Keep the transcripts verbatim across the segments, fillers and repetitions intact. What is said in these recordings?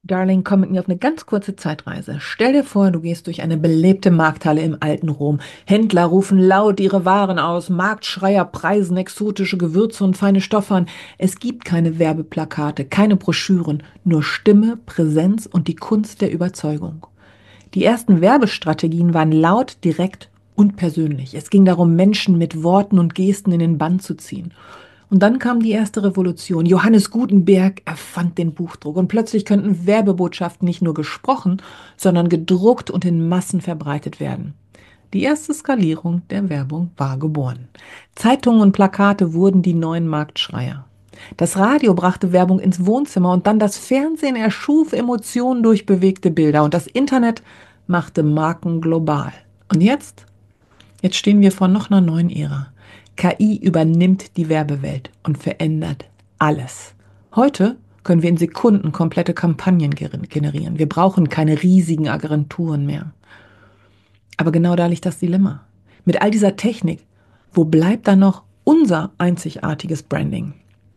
Darling, komm mit mir auf eine ganz kurze Zeitreise. Stell dir vor, du gehst durch eine belebte Markthalle im alten Rom. Händler rufen laut ihre Waren aus, Marktschreier preisen exotische Gewürze und feine Stoffe an. Es gibt keine Werbeplakate, keine Broschüren, nur Stimme, Präsenz und die Kunst der Überzeugung. Die ersten Werbestrategien waren laut, direkt und persönlich. Es ging darum, Menschen mit Worten und Gesten in den Bann zu ziehen. Und dann kam die erste Revolution. Johannes Gutenberg erfand den Buchdruck und plötzlich könnten Werbebotschaften nicht nur gesprochen, sondern gedruckt und in Massen verbreitet werden. Die erste Skalierung der Werbung war geboren. Zeitungen und Plakate wurden die neuen Marktschreier. Das Radio brachte Werbung ins Wohnzimmer und dann das Fernsehen erschuf Emotionen durch bewegte Bilder und das Internet machte Marken global. Und jetzt? Jetzt stehen wir vor noch einer neuen Ära. K I übernimmt die Werbewelt und verändert alles. Heute können wir in Sekunden komplette Kampagnen generieren. Wir brauchen keine riesigen Agenturen mehr. Aber genau da liegt das Dilemma. Mit all dieser Technik, wo bleibt dann noch unser einzigartiges Branding?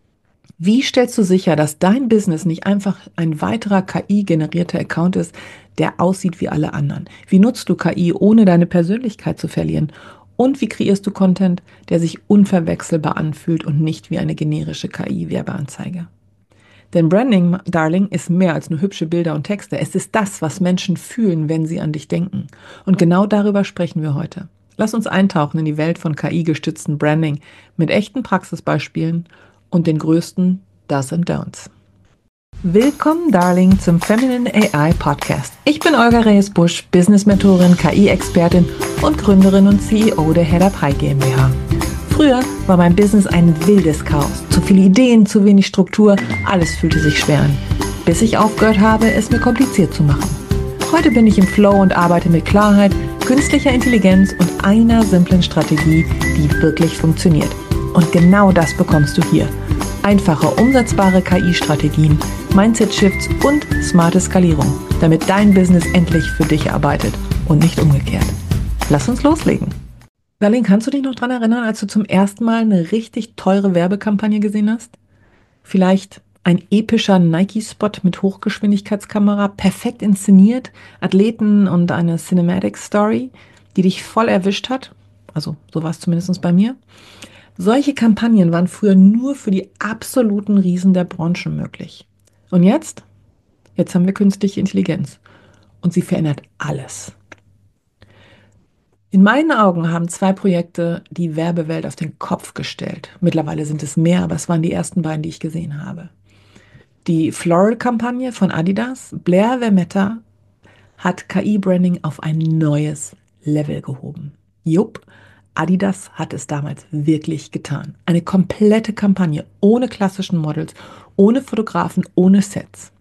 Wie stellst du sicher, dass dein Business nicht einfach ein weiterer K I-generierter Account ist, der aussieht wie alle anderen? Wie nutzt du K I, ohne deine Persönlichkeit zu verlieren? Und wie kreierst du Content, der sich unverwechselbar anfühlt und nicht wie eine generische K I-Werbeanzeige? Denn Branding, Darling, ist mehr als nur hübsche Bilder und Texte. Es ist das, was Menschen fühlen, wenn sie an dich denken. Und genau darüber sprechen wir heute. Lass uns eintauchen in die Welt von K I-gestützten Branding mit echten Praxisbeispielen und den größten Do's and Don'ts. Willkommen, Darling, zum Feminine A I Podcast. Ich bin Olga Reyes-Busch, Business-Mentorin, K I-Expertin und Gründerin und C E O der Head-Up High GmbH. Früher war mein Business ein wildes Chaos. Zu viele Ideen, zu wenig Struktur, alles fühlte sich schwer an. Bis ich aufgehört habe, es mir kompliziert zu machen. Heute bin ich im Flow und arbeite mit Klarheit, künstlicher Intelligenz und einer simplen Strategie, die wirklich funktioniert. Und genau das bekommst du hier. Einfache, umsetzbare K I-Strategien, Mindset-Shifts und smarte Skalierung, damit dein Business endlich für dich arbeitet und nicht umgekehrt. Lass uns loslegen. Darling, kannst du dich noch daran erinnern, als du zum ersten Mal eine richtig teure Werbekampagne gesehen hast? Vielleicht ein epischer Nike-Spot mit Hochgeschwindigkeitskamera, perfekt inszeniert, Athleten und eine Cinematic-Story, die dich voll erwischt hat? Also so war es zumindest bei mir. Solche Kampagnen waren früher nur für die absoluten Riesen der Branche möglich. Und jetzt? Jetzt haben wir künstliche Intelligenz. Und sie verändert alles. In meinen Augen haben zwei Projekte die Werbewelt auf den Kopf gestellt. Mittlerweile sind es mehr, aber es waren die ersten beiden, die ich gesehen habe. Die Floral-Kampagne von Adidas, Blair Vermetta, hat K I-Branding auf ein neues Level gehoben. Jupp, Adidas hat es damals wirklich getan. Eine komplette Kampagne ohne klassischen Models, ohne Fotografen, ohne Sets.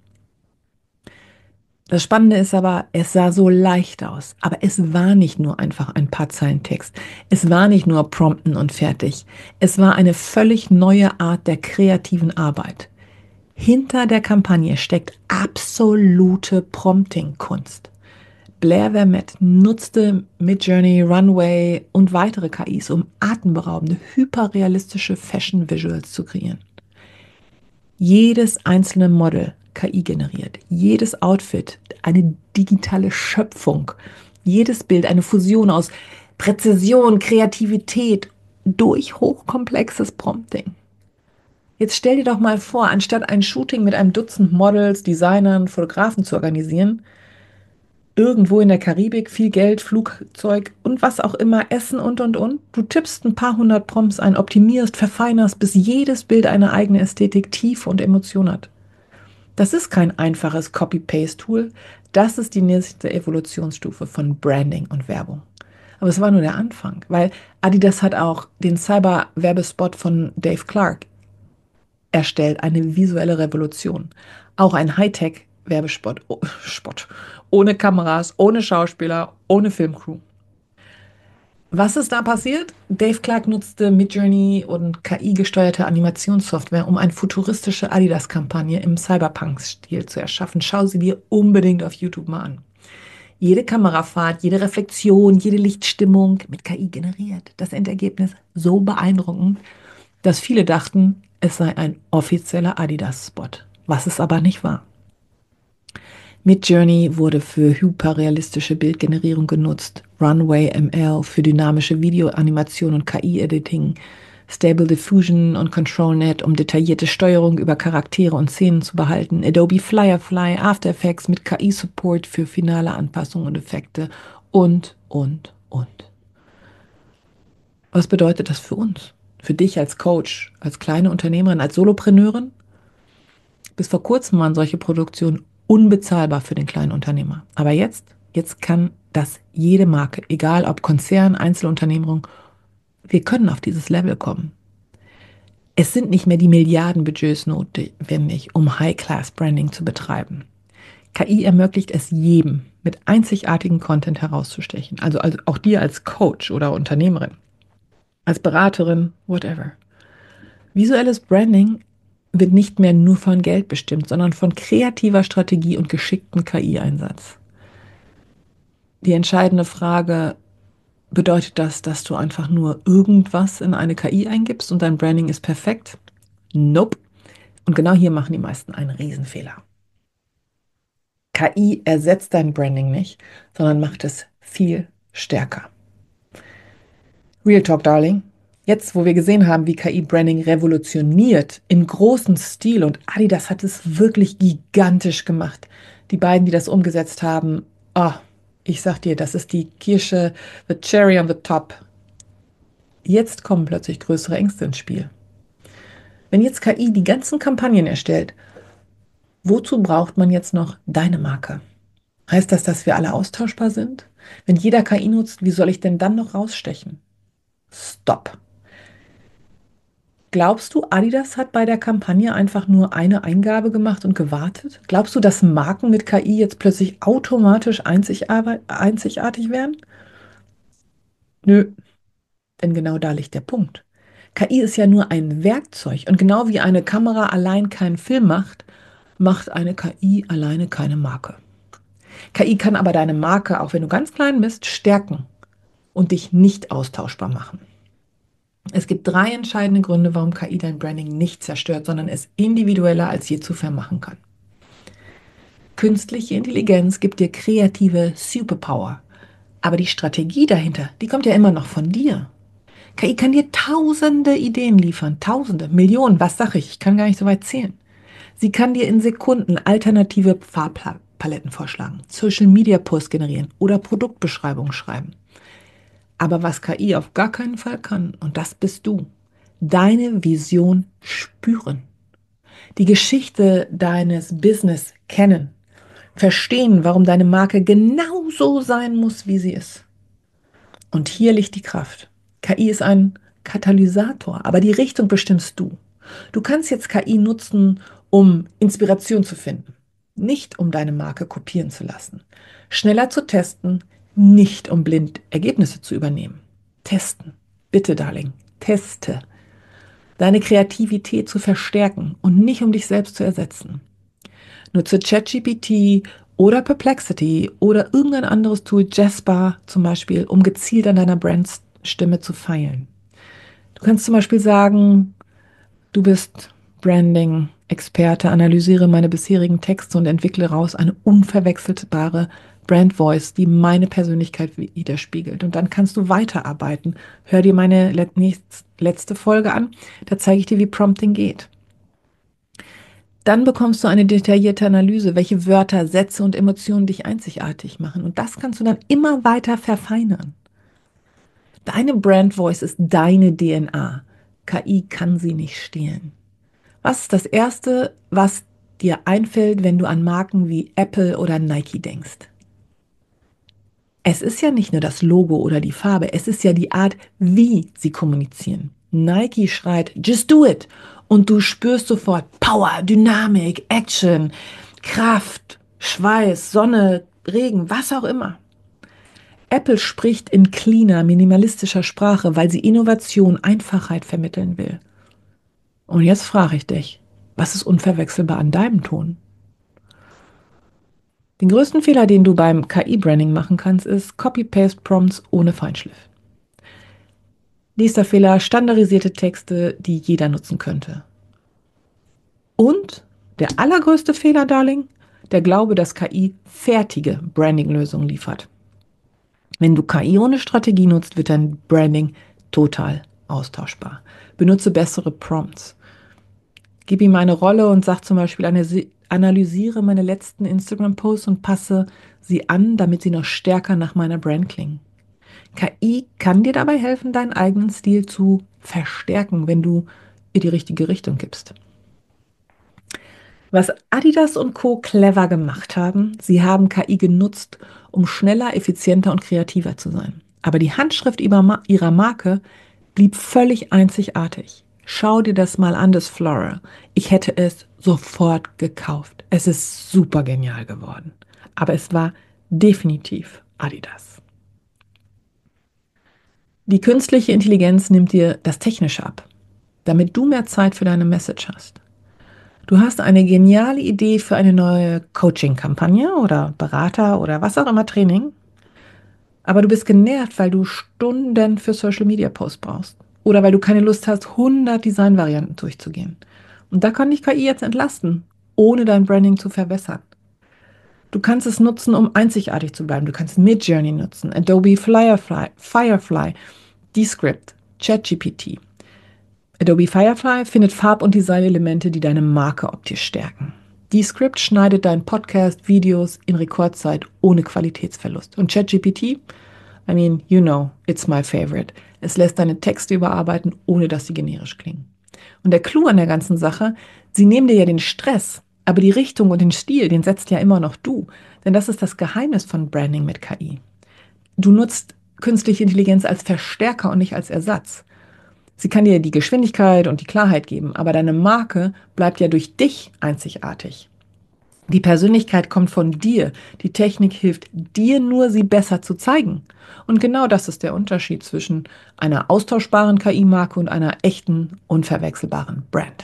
Das Spannende ist aber, es sah so leicht aus, aber es war nicht nur einfach ein paar Zeilen Text. Es war nicht nur Prompten und fertig. Es war eine völlig neue Art der kreativen Arbeit. Hinter der Kampagne steckt absolute Prompting-Kunst. Blair Vermette nutzte Midjourney, Runway und weitere K Is, um atemberaubende, hyperrealistische Fashion-Visuals zu kreieren. Jedes einzelne Model K I generiert, jedes Outfit eine digitale Schöpfung, jedes Bild eine Fusion aus Präzision, Kreativität durch hochkomplexes Prompting. Jetzt stell dir doch mal vor, anstatt ein Shooting mit einem Dutzend Models, Designern, Fotografen zu organisieren, irgendwo in der Karibik, viel Geld, Flugzeug und was auch immer, Essen und, und, und. Du tippst ein paar hundert Prompts ein, optimierst, verfeinerst, bis jedes Bild eine eigene Ästhetik, Tiefe und Emotion hat. Das ist kein einfaches Copy-Paste-Tool. Das ist die nächste Evolutionsstufe von Branding und Werbung. Aber es war nur der Anfang, weil Adidas hat auch den Cyber-Werbespot von Dave Clark erstellt, eine visuelle Revolution. Auch ein Hightech-Werbespot, oh, Spot, ohne Kameras, ohne Schauspieler, ohne Filmcrew. Was ist da passiert? Dave Clark nutzte Midjourney und K I-gesteuerte Animationssoftware, um eine futuristische Adidas-Kampagne im Cyberpunk-Stil zu erschaffen. Schau sie dir unbedingt auf YouTube mal an. Jede Kamerafahrt, jede Reflexion, jede Lichtstimmung mit K I generiert. Das Endergebnis so beeindruckend, dass viele dachten, es sei ein offizieller Adidas-Spot, was es aber nicht war. Midjourney wurde für hyperrealistische Bildgenerierung genutzt, Runway M L für dynamische Videoanimation und K I-Editing, Stable Diffusion und ControlNet, um detaillierte Steuerung über Charaktere und Szenen zu behalten, Adobe Firefly, After Effects mit K I-Support für finale Anpassungen und Effekte und, und, und. Was bedeutet das für uns? Für dich als Coach, als kleine Unternehmerin, als Solopreneurin? Bis vor kurzem waren solche Produktionen unbezahlbar für den kleinen Unternehmer. Aber jetzt, jetzt kann das jede Marke, egal ob Konzern, Einzelunternehmung, wir können auf dieses Level kommen. Es sind nicht mehr die Milliardenbudgets notwendig, um High-Class-Branding zu betreiben. K I ermöglicht es jedem, mit einzigartigem Content herauszustechen. Also, also auch dir als Coach oder Unternehmerin, als Beraterin, whatever. Visuelles Branding wird nicht mehr nur von Geld bestimmt, sondern von kreativer Strategie und geschicktem K I-Einsatz. Die entscheidende Frage: Bedeutet das, dass du einfach nur irgendwas in eine K I eingibst und dein Branding ist perfekt? Nope. Und genau hier machen die meisten einen Riesenfehler. K I ersetzt dein Branding nicht, sondern macht es viel stärker. Real Talk, Darling. Jetzt, wo wir gesehen haben, wie K I-Branding revolutioniert, im großen Stil, und Adidas hat es wirklich gigantisch gemacht. Die beiden, die das umgesetzt haben, oh, ich sag dir, das ist die Kirsche, the cherry on the top. Jetzt kommen plötzlich größere Ängste ins Spiel. Wenn jetzt K I die ganzen Kampagnen erstellt, wozu braucht man jetzt noch deine Marke? Heißt das, dass wir alle austauschbar sind? Wenn jeder K I nutzt, wie soll ich denn dann noch rausstechen? Stopp. Glaubst du, Adidas hat bei der Kampagne einfach nur eine Eingabe gemacht und gewartet? Glaubst du, dass Marken mit K I jetzt plötzlich automatisch einzigartig werden? Nö, denn genau da liegt der Punkt. K I ist ja nur ein Werkzeug, und genau wie eine Kamera allein keinen Film macht, macht eine K I alleine keine Marke. K I kann aber deine Marke, auch wenn du ganz klein bist, stärken und dich nicht austauschbar machen. Es gibt drei entscheidende Gründe, warum K I dein Branding nicht zerstört, sondern es individueller als je zuvor machen kann. Künstliche Intelligenz gibt dir kreative Superpower, aber die Strategie dahinter, die kommt ja immer noch von dir. K I kann dir tausende Ideen liefern, tausende, Millionen, was sag ich, ich kann gar nicht so weit zählen. Sie kann dir in Sekunden alternative Farbpaletten vorschlagen, Social-Media-Posts generieren oder Produktbeschreibungen schreiben. Aber was K I auf gar keinen Fall kann, und das bist du, deine Vision spüren, die Geschichte deines Business kennen, verstehen, warum deine Marke genauso sein muss, wie sie ist. Und hier liegt die Kraft. K I ist ein Katalysator, aber die Richtung bestimmst du. Du kannst jetzt K I nutzen, um Inspiration zu finden, nicht um deine Marke kopieren zu lassen. Schneller zu testen, nicht um blind Ergebnisse zu übernehmen. Testen. Bitte, Darling, teste. Deine Kreativität zu verstärken und nicht um dich selbst zu ersetzen. Nutze ChatGPT oder Perplexity oder irgendein anderes Tool, Jasper zum Beispiel, um gezielt an deiner Brandstimme zu feilen. Du kannst zum Beispiel sagen: Du bist Branding-Experte, analysiere meine bisherigen Texte und entwickle daraus eine unverwechselbare Brand Voice, die meine Persönlichkeit widerspiegelt. Und dann kannst du weiterarbeiten. Hör dir meine letzte Folge an, da zeige ich dir, wie Prompting geht. Dann bekommst du eine detaillierte Analyse, welche Wörter, Sätze und Emotionen dich einzigartig machen. Und das kannst du dann immer weiter verfeinern. Deine Brand Voice ist deine D N A. K I kann sie nicht stehlen. Was ist das Erste, was dir einfällt, wenn du an Marken wie Apple oder Nike denkst? Es ist ja nicht nur das Logo oder die Farbe, es ist ja die Art, wie sie kommunizieren. Nike schreit, just do it. Und du spürst sofort Power, Dynamik, Action, Kraft, Schweiß, Sonne, Regen, was auch immer. Apple spricht in cleaner, minimalistischer Sprache, weil sie Innovation, Einfachheit vermitteln will. Und jetzt frage ich dich, was ist unverwechselbar an deinem Ton? Den größten Fehler, den du beim K I-Branding machen kannst, ist Copy-Paste-Prompts ohne Feinschliff. Nächster Fehler: standardisierte Texte, die jeder nutzen könnte. Und der allergrößte Fehler, Darling, der Glaube, dass K I fertige Branding-Lösungen liefert. Wenn du K I ohne Strategie nutzt, wird dein Branding total austauschbar. Benutze bessere Prompts. Gib ihm eine Rolle und sag zum Beispiel, analysiere meine letzten Instagram-Posts und passe sie an, damit sie noch stärker nach meiner Brand klingen. K I kann dir dabei helfen, deinen eigenen Stil zu verstärken, wenn du ihr die richtige Richtung gibst. Was Adidas und Co. clever gemacht haben, sie haben K I genutzt, um schneller, effizienter und kreativer zu sein. Aber die Handschrift ihrer Marke blieb völlig einzigartig. Schau dir das mal an, das Floral. Ich hätte es sofort gekauft. Es ist super genial geworden. Aber es war definitiv Adidas. Die künstliche Intelligenz nimmt dir das Technische ab, damit du mehr Zeit für deine Message hast. Du hast eine geniale Idee für eine neue Coaching-Kampagne oder Berater oder was auch immer Training, aber du bist genervt, weil du Stunden für Social-Media-Posts brauchst oder weil du keine Lust hast, hundert Designvarianten durchzugehen. Und da kann dich K I jetzt entlasten, ohne dein Branding zu verwässern. Du kannst es nutzen, um einzigartig zu bleiben. Du kannst Midjourney nutzen, Adobe Firefly, Firefly, Descript, ChatGPT. Adobe Firefly findet Farb- und Designelemente, die deine Marke optisch stärken. Descript schneidet deinen Podcast, Videos in Rekordzeit ohne Qualitätsverlust. Und ChatGPT, I mean, you know, it's my favorite. Es lässt deine Texte überarbeiten, ohne dass sie generisch klingen. Und der Clou an der ganzen Sache, sie nehmen dir ja den Stress, aber die Richtung und den Stil, den setzt ja immer noch du. Denn das ist das Geheimnis von Branding mit K I. Du nutzt künstliche Intelligenz als Verstärker und nicht als Ersatz. Sie kann dir die Geschwindigkeit und die Klarheit geben, aber deine Marke bleibt ja durch dich einzigartig. Die Persönlichkeit kommt von dir. Die Technik hilft dir nur, sie besser zu zeigen. Und genau das ist der Unterschied zwischen einer austauschbaren K I-Marke und einer echten, unverwechselbaren Brand.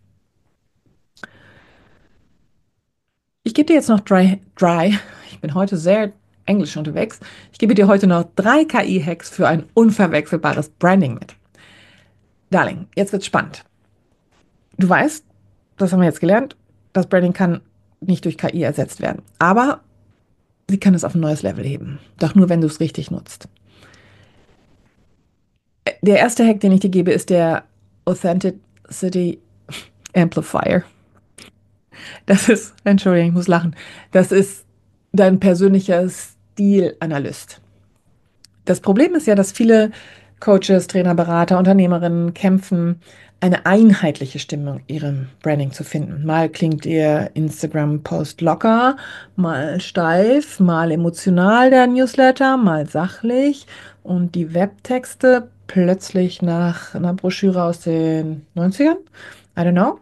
Ich gebe dir jetzt noch dry, dry, ich bin heute sehr englisch unterwegs, ich gebe dir heute noch drei K I-Hacks für ein unverwechselbares Branding mit. Darling, jetzt wird's spannend. Du weißt, das haben wir jetzt gelernt, das Branding kann nicht durch K I ersetzt werden. Aber sie kann es auf ein neues Level heben. Doch nur, wenn du es richtig nutzt. Der erste Hack, den ich dir gebe, ist der Authenticity Amplifier. Das ist, Entschuldigung, ich muss lachen. Das ist dein persönlicher Stilanalyst. Das Problem ist ja, dass viele Coaches, Trainer, Berater, Unternehmerinnen kämpfen, eine einheitliche Stimmung in ihrem Branding zu finden. Mal klingt ihr Instagram-Post locker, mal steif, mal emotional der Newsletter, mal sachlich und die Webtexte plötzlich nach einer Broschüre aus den neunzigern. I don't know.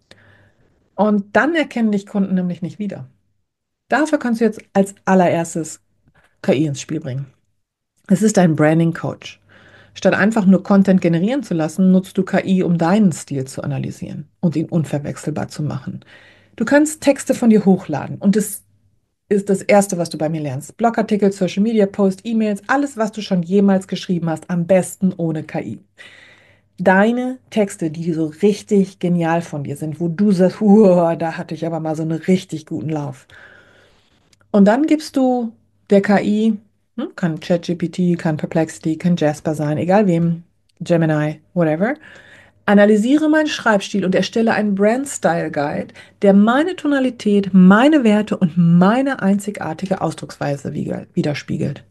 Und dann erkennen dich Kunden nämlich nicht wieder. Dafür kannst du jetzt als allererstes K I ins Spiel bringen. Es ist ein Branding-Coach. Statt einfach nur Content generieren zu lassen, nutzt du K I, um deinen Stil zu analysieren und ihn unverwechselbar zu machen. Du kannst Texte von dir hochladen und das ist das Erste, was du bei mir lernst. Blogartikel, Social Media Post, E-Mails, alles, was du schon jemals geschrieben hast, am besten ohne K I. Deine Texte, die so richtig genial von dir sind, wo du sagst, wow, da hatte ich aber mal so einen richtig guten Lauf. Und dann gibst du der K I, hm, kann ChatGPT, kann Perplexity, kann Jasper sein, egal wem, Gemini, whatever. Analysiere meinen Schreibstil und erstelle einen Brand Style Guide, der meine Tonalität, meine Werte und meine einzigartige Ausdrucksweise widerspiegelt.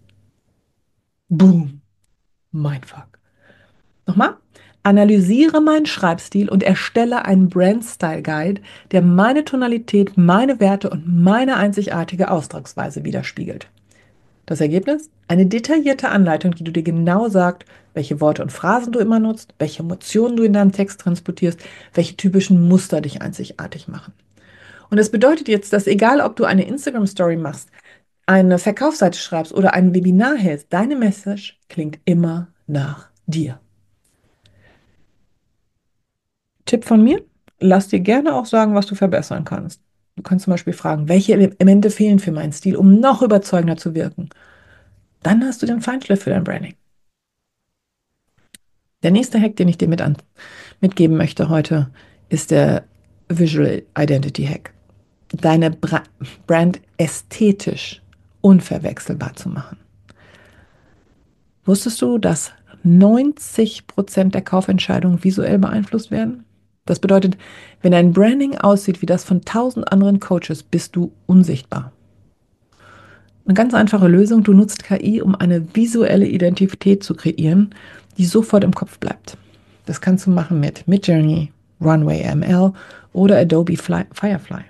Boom. Mindfuck. Nochmal. Analysiere meinen Schreibstil und erstelle einen Brand Style Guide, der meine Tonalität, meine Werte und meine einzigartige Ausdrucksweise widerspiegelt. Das Ergebnis? Eine detaillierte Anleitung, die dir genau sagt, welche Worte und Phrasen du immer nutzt, welche Emotionen du in deinem Text transportierst, welche typischen Muster dich einzigartig machen. Und das bedeutet jetzt, dass egal, ob du eine Instagram-Story machst, eine Verkaufsseite schreibst oder ein Webinar hältst, deine Message klingt immer nach dir. Tipp von mir, lass dir gerne auch sagen, was du verbessern kannst. Du kannst zum Beispiel fragen, welche Elemente fehlen für meinen Stil, um noch überzeugender zu wirken. Dann hast du den Feinschliff für dein Branding. Der nächste Hack, den ich dir mit an, mitgeben möchte heute, ist der Visual Identity Hack. deine Bra Brand ästhetisch unverwechselbar zu machen. Wusstest du, dass neunzig Prozent der Kaufentscheidungen visuell beeinflusst werden? Das bedeutet, wenn dein Branding aussieht wie das von tausend anderen Coaches, bist du unsichtbar. Eine ganz einfache Lösung, du nutzt K I, um eine visuelle Identität zu kreieren, die sofort im Kopf bleibt. Das kannst du machen mit Midjourney, Runway M L oder Adobe Fly, Firefly.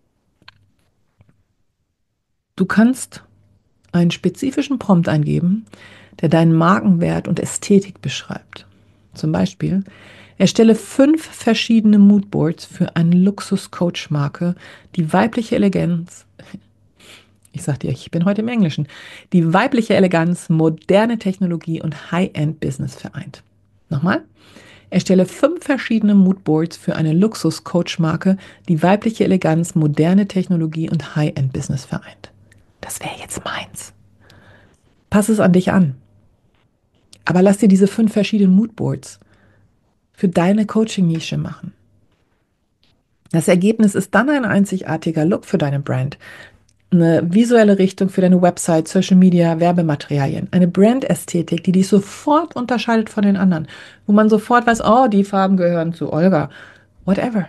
Du kannst einen spezifischen Prompt eingeben, der deinen Markenwert und Ästhetik beschreibt. Zum Beispiel, erstelle fünf verschiedene Moodboards für eine Luxus-Coach-Marke, die weibliche Eleganz, ich sag dir, ich bin heute im Englischen, die weibliche Eleganz, moderne Technologie und High-End-Business vereint. Nochmal, erstelle fünf verschiedene Moodboards für eine Luxus-Coach-Marke, die weibliche Eleganz, moderne Technologie und High-End-Business vereint. Das wäre jetzt meins. Pass es an dich an. Aber lass dir diese fünf verschiedenen Moodboards für deine Coaching-Nische machen. Das Ergebnis ist dann ein einzigartiger Look für deine Brand, eine visuelle Richtung für deine Website, Social Media, Werbematerialien, eine Brandästhetik, die dich sofort unterscheidet von den anderen, wo man sofort weiß, oh, die Farben gehören zu Olga, whatever.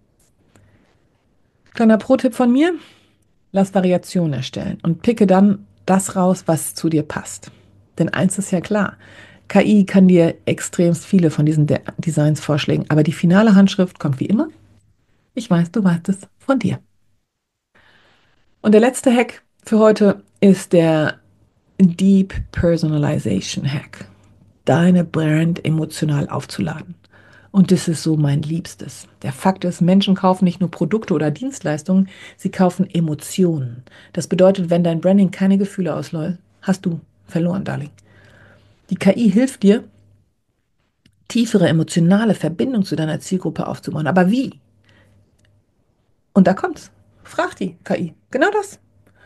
Kleiner Pro-Tipp von mir, lass Variationen erstellen und picke dann das raus, was zu dir passt. Denn eins ist ja klar, K I kann dir extrem viele von diesen De- Designs vorschlagen, aber die finale Handschrift kommt wie immer, ich weiß, du weißt es, von dir. Und der letzte Hack für heute ist der Deep Personalization Hack. Deine Brand emotional aufzuladen. Und das ist so mein Liebstes. Der Fakt ist, Menschen kaufen nicht nur Produkte oder Dienstleistungen, sie kaufen Emotionen. Das bedeutet, wenn dein Branding keine Gefühle auslöst, hast du verloren, Darling. Die K I hilft dir, tiefere emotionale Verbindung zu deiner Zielgruppe aufzubauen. Aber wie? Und da kommt's. Frag die K I. Genau das.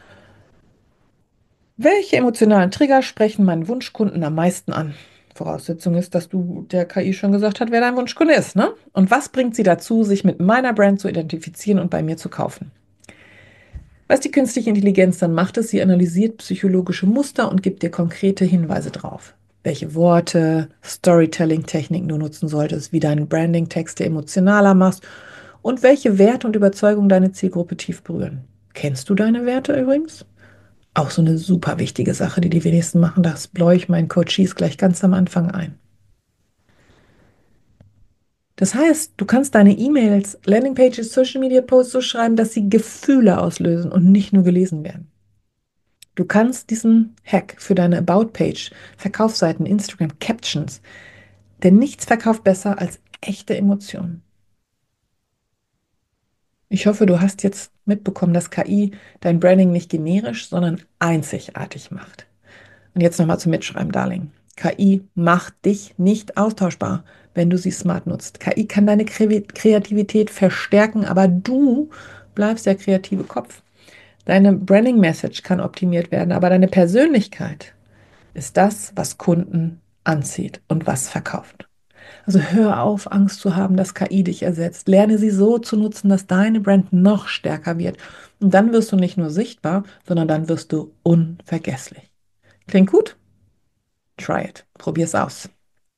Welche emotionalen Trigger sprechen meinen Wunschkunden am meisten an? Voraussetzung ist, dass du der K I schon gesagt hast, wer dein Wunschkunde ist, ne? Und was bringt sie dazu, sich mit meiner Brand zu identifizieren und bei mir zu kaufen? Was die künstliche Intelligenz dann macht, ist, sie analysiert psychologische Muster und gibt dir konkrete Hinweise drauf. Welche Worte, Storytelling-Techniken du nutzen solltest, wie deinen Branding-Texte emotionaler machst und welche Werte und Überzeugungen deine Zielgruppe tief berühren. Kennst du deine Werte übrigens? Auch so eine super wichtige Sache, die die wenigsten machen. Das bläue ich meinen Coaches gleich ganz am Anfang ein. Das heißt, du kannst deine E-Mails, Landingpages, Social Media Posts so schreiben, dass sie Gefühle auslösen und nicht nur gelesen werden. Du kannst diesen Hack für deine About-Page, Verkaufsseiten, Instagram, Captions, denn nichts verkauft besser als echte Emotionen. Ich hoffe, du hast jetzt mitbekommen, dass K I dein Branding nicht generisch, sondern einzigartig macht. Und jetzt nochmal zum Mitschreiben, Darling. K I macht dich nicht austauschbar, wenn du sie smart nutzt. K I kann deine Kreativität verstärken, aber du bleibst der kreative Kopf. Deine Branding-Message kann optimiert werden, aber deine Persönlichkeit ist das, was Kunden anzieht und was verkauft. Also hör auf, Angst zu haben, dass K I dich ersetzt. Lerne sie so zu nutzen, dass deine Brand noch stärker wird. Und dann wirst du nicht nur sichtbar, sondern dann wirst du unvergesslich. Klingt gut? Try it. Probier's aus.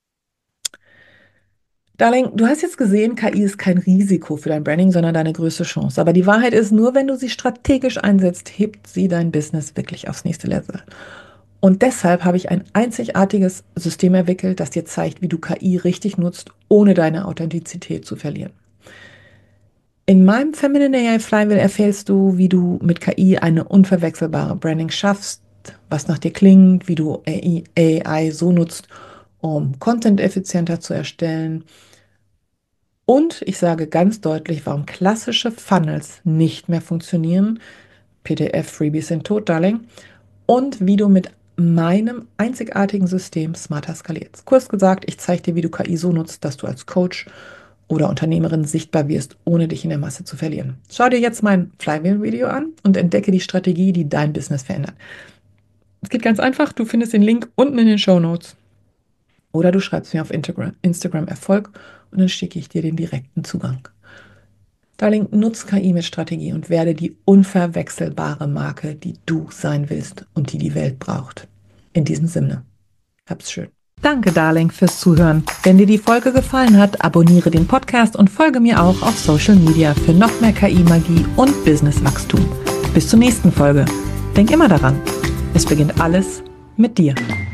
Darling, du hast jetzt gesehen, K I ist kein Risiko für dein Branding, sondern deine größte Chance. Aber die Wahrheit ist, nur wenn du sie strategisch einsetzt, hebt sie dein Business wirklich aufs nächste Level. Und deshalb habe ich ein einzigartiges System entwickelt, das dir zeigt, wie du K I richtig nutzt, ohne deine Authentizität zu verlieren. In meinem Feminine A I Flywheel erfährst du, wie du mit K I eine unverwechselbare Branding schaffst, was nach dir klingt, wie du A I so nutzt, um Content effizienter zu erstellen. Und ich sage ganz deutlich, warum klassische Funnels nicht mehr funktionieren. P D F-Freebies sind tot, Darling. Und wie du mit meinem einzigartigen System smarter skalierst. Kurz gesagt, ich zeige dir, wie du K I so nutzt, dass du als Coach oder Unternehmerin sichtbar wirst, ohne dich in der Masse zu verlieren. Schau dir jetzt mein Flywheel-Video an und entdecke die Strategie, die dein Business verändert. Es geht ganz einfach, du findest den Link unten in den Shownotes. Oder du schreibst mir auf Instagram, Instagram Erfolg und dann schicke ich dir den direkten Zugang. Darling, nutz K I mit Strategie und werde die unverwechselbare Marke, die du sein willst und die die Welt braucht. In diesem Sinne, hab's schön. Danke, Darling, fürs Zuhören. Wenn dir die Folge gefallen hat, abonniere den Podcast und folge mir auch auf Social Media für noch mehr K I-Magie und Businesswachstum. Bis zur nächsten Folge. Denk immer daran, es beginnt alles mit dir.